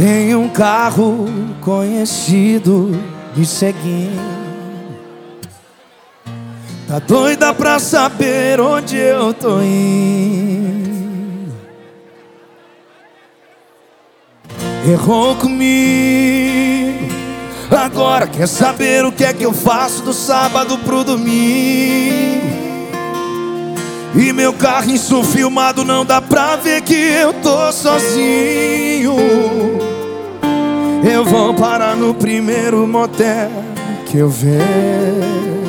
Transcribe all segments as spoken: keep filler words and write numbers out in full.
Tem um carro conhecido me seguindo. Tá doida pra saber onde eu tô indo. Errou comigo, agora quer saber o que é que eu faço do sábado pro domingo. E meu carro insufilmado, não dá pra ver que eu tô sozinho. Eu vou parar no primeiro motel que eu ver,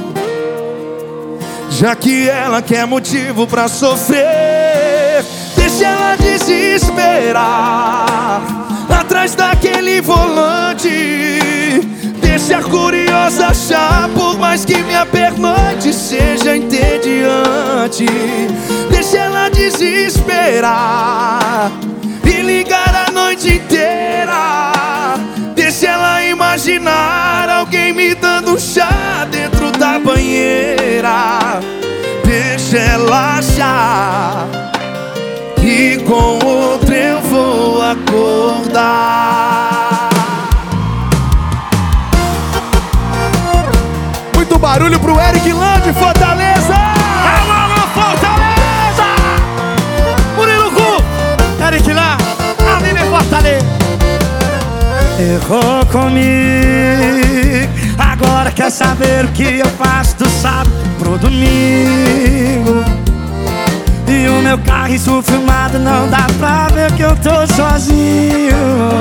já que ela quer motivo pra sofrer. Deixa ela desesperar atrás daquele volante. Deixa a curiosa achar, por mais que minha pernoite seja entediante. Deixa ela desesperar e ligar a noite inteira. Deixa ela imaginar alguém me dando um chá dentro da banheira. Deixa ela achar que com outro eu vou acordar. Muito barulho pro Eric Land, Fortaleza! Alô, Fortaleza! Murilo Gu, Eric Land, a Lili Fortaleza. Errou comigo, agora quer saber o que eu faço do sábado pro domingo. E o meu carro insufilmado, não dá pra ver que eu tô sozinho.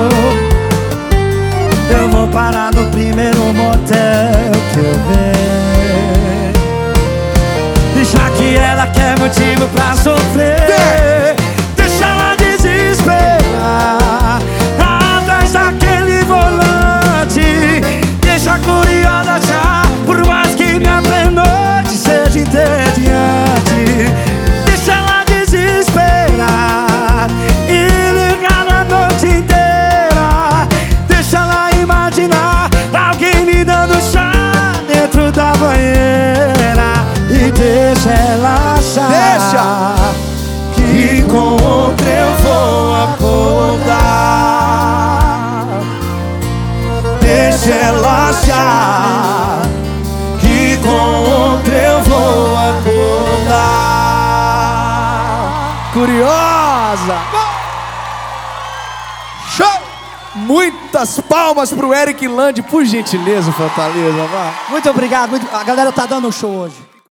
Eu vou parar no primeiro motel que eu ver, e já que ela quer motivo pra sofrer, deixa ela desesperar atrás daquele volante. Deixa a curiosa achar, por mais que minha pernoite seja entediante. Deixa ela desesperar e ligar a noite inteira. Deixa ela imaginar alguém me dando chá dentro da banheira. E deixa ela achar, deixa que com outro eu vou acordar. Deixa ela achar que com outro eu vou acordar. Curiosa! Show! Muitas palmas pro Eric Land, por gentileza, Fortaleza, vá. Muito obrigado, muito... a galera tá dando um show hoje.